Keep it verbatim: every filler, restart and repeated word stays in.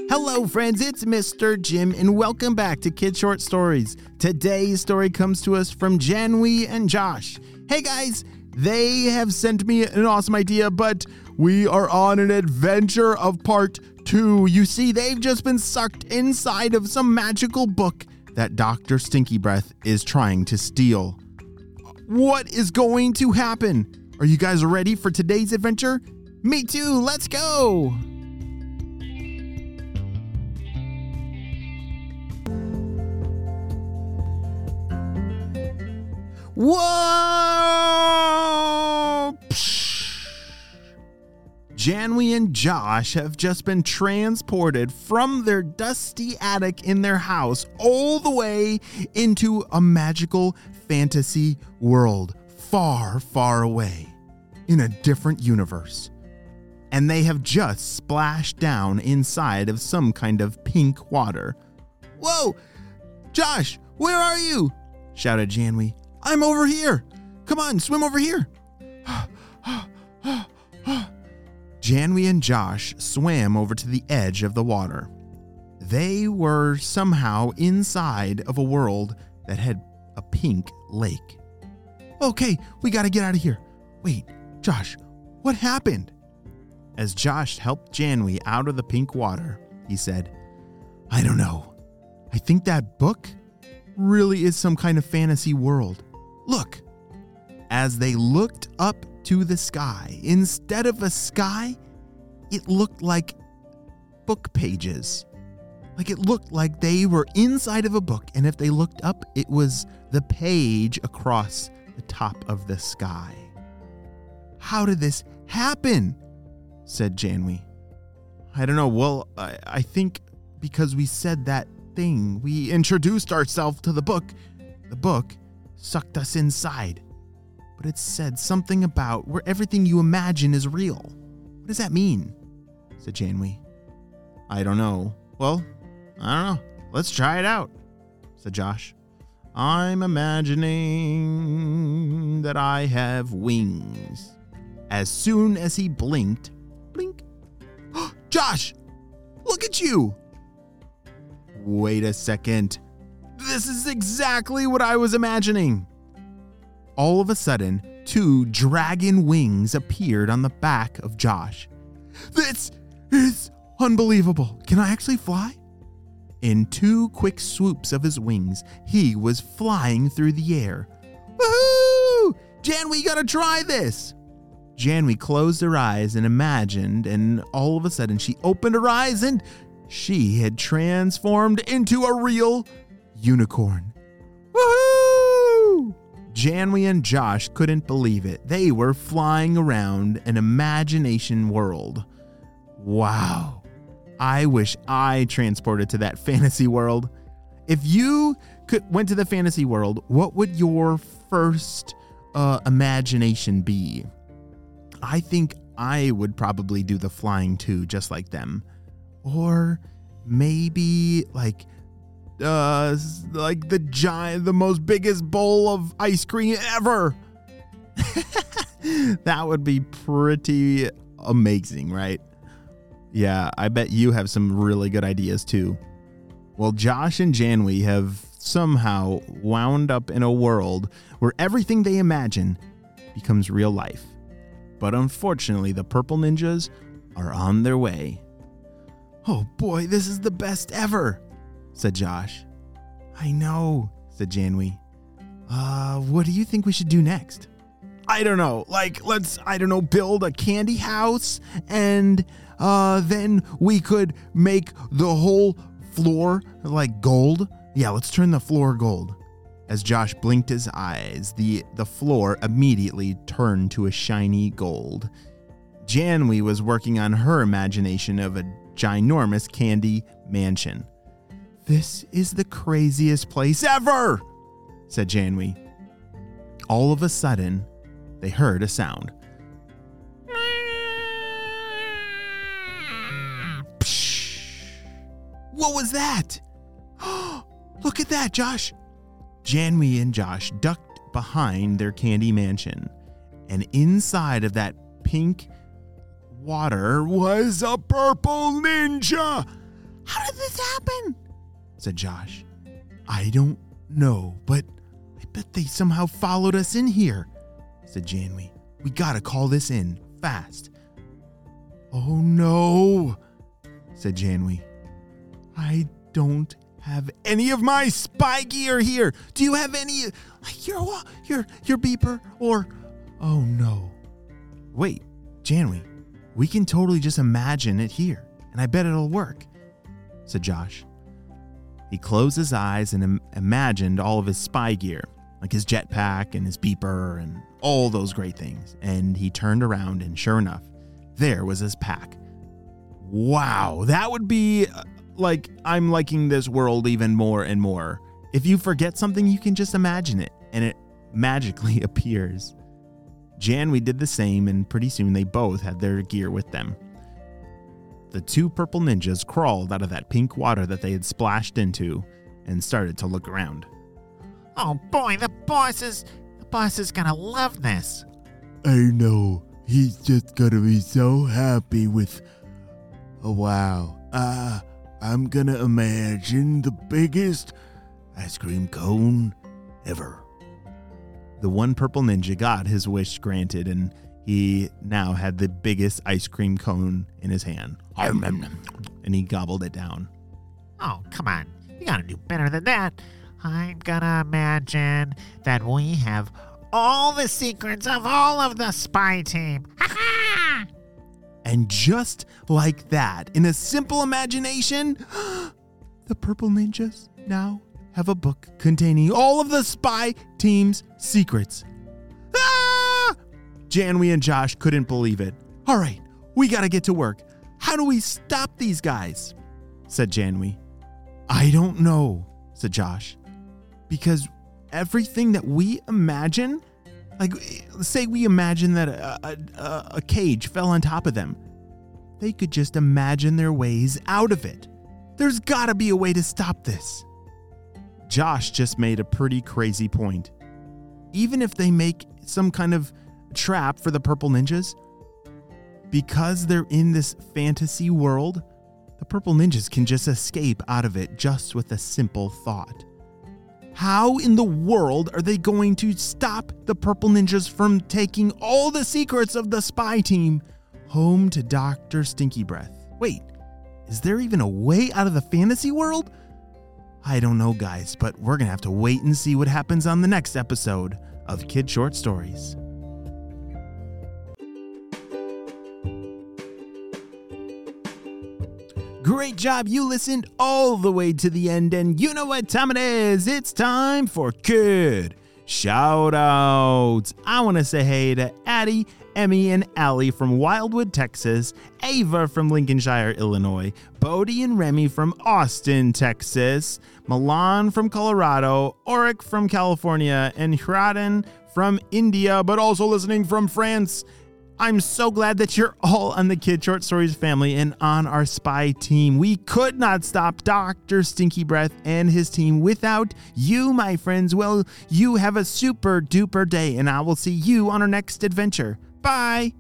Hello friends, it's Mister Jim and welcome back to Kid Short Stories. Today's story comes to us from Janwy and Josh. Hey guys, they have sent me an awesome idea, but we are on an adventure of part two. You see, they've just been sucked inside of some magical book that Doctor Stinky Breath is trying to steal. What is going to happen? Are you guys ready for today's adventure? Me too, let's go! Whoa! Psh! Janwy and Josh have just been transported from their dusty attic in their house all the way into a magical fantasy world far, far away in a different universe. And they have just splashed down inside of some kind of pink water. Whoa! Josh, where are you? Shouted Janwy. I'm over here. Come on, swim over here. Janwy and Josh swam over to the edge of the water. They were somehow inside of a world that had a pink lake. Okay, we gotta get out of here. Wait, Josh, what happened? As Josh helped Janwy out of the pink water, he said, I don't know. I think that book really is some kind of fantasy world. Look. As they looked up to the sky, instead of a sky, it looked like book pages. Like it looked like they were inside of a book, and if they looked up, it was the page across the top of the sky. How did this happen? Said Janwy. I don't know. Well, I, I think because we said that thing, we introduced ourselves to the book. The book sucked us inside. But it said something about where everything you imagine is real. What does that mean? Said Janwy. I don't know. Well, I don't know. Let's try it out, said Josh. I'm imagining that I have wings. As soon as he blinked, blink. Josh, look at you. Wait a second. This is exactly what I was imagining. All of a sudden, two dragon wings appeared on the back of Josh. This is unbelievable. Can I actually fly? In two quick swoops of his wings, he was flying through the air. Woohoo! Janwy, you gotta try this. Janwy closed her eyes and imagined, and all of a sudden she opened her eyes and she had transformed into a real unicorn. Woohoo! Janwy and Josh couldn't believe it. They were flying around an imagination world. Wow. I wish I transported to that fantasy world. If you could went to the fantasy world, what would your first uh, imagination be? I think I would probably do the flying too, just like them. Or maybe like uh like the giant the most biggest bowl of ice cream ever. That would be pretty amazing, right? Yeah, I bet you have some really good ideas too. Well, Josh and Janwy have somehow wound up in a world where everything they imagine becomes real life. But unfortunately, the purple ninjas are on their way. Oh boy, this is the best ever, said Josh. I know, said Janwy. Uh, what do you think we should do next? I don't know. Like, let's, I don't know, build a candy house and uh, then we could make the whole floor like gold. Yeah, let's turn the floor gold. As Josh blinked his eyes, the, the floor immediately turned to a shiny gold. Janwy was working on her imagination of a ginormous candy mansion. This is the craziest place ever, said Janwy. All of a sudden, they heard a sound. Psh! What was that? Look at that, Josh. Janwy and Josh ducked behind their candy mansion, and inside of that pink water was a purple ninja. How did this happen? Said Josh. I don't know, but I bet they somehow followed us in here, said Janwy. We gotta call this in, fast. Oh no, said Janwy. I don't have any of my spy gear here. Do you have any, like your, your, your beeper or, oh no. Wait, Janwy, we can totally just imagine it here, and I bet it'll work, said Josh. He closed his eyes and im- imagined all of his spy gear, like his jetpack and his beeper and all those great things. And he turned around and sure enough, there was his pack. Wow, that would be uh, like, I'm liking this world even more and more. If you forget something, you can just imagine it and it magically appears. Janwy did the same, and pretty soon they both had their gear with them. The two purple ninjas crawled out of that pink water that they had splashed into and started to look around. Oh boy, the boss is, the boss is gonna love this. I know. He's just gonna be so happy with... Oh, wow. Uh, I'm gonna imagine the biggest ice cream cone ever. The one purple ninja got his wish granted, and he now had the biggest ice cream cone in his hand. And he gobbled it down. Oh, come on. You gotta do better than that. I'm gonna imagine that we have all the secrets of all of the spy team. Ha ha! And just like that, in a simple imagination, the purple ninjas now have a book containing all of the spy team's secrets. Ah! Janwy and Josh couldn't believe it. All right, we gotta get to work. How do we stop these guys? Said Janwy. I don't know, said Josh. Because everything that we imagine, like say we imagine that a, a, a cage fell on top of them, they could just imagine their ways out of it. There's gotta be a way to stop this. Josh just made a pretty crazy point. Even if they make some kind of trap for the purple ninjas, because they're in this fantasy world, the purple ninjas can just escape out of it just with a simple thought. How in the world are they going to stop the purple ninjas from taking all the secrets of the spy team home to Doctor Stinky Breath? Wait, is there even a way out of the fantasy world? I don't know, guys, but we're going to have to wait and see what happens on the next episode of Kid Short Stories. Great job, you listened all the way to the end, and you know what time it is. It's time for Kid Shoutouts. I want to say hey to Addie, Emmy, and Allie from Wildwood, Texas, Ava from Lincolnshire, Illinois, Bodie and Remy from Austin, Texas, Milan from Colorado, Oric from California, and Hraden from India, but also listening from France. I'm so glad that you're all on the Kid Short Stories family and on our spy team. We could not stop Doctor Stinky Breath and his team without you, my friends. Well, you have a super duper day, and I will see you on our next adventure. Bye.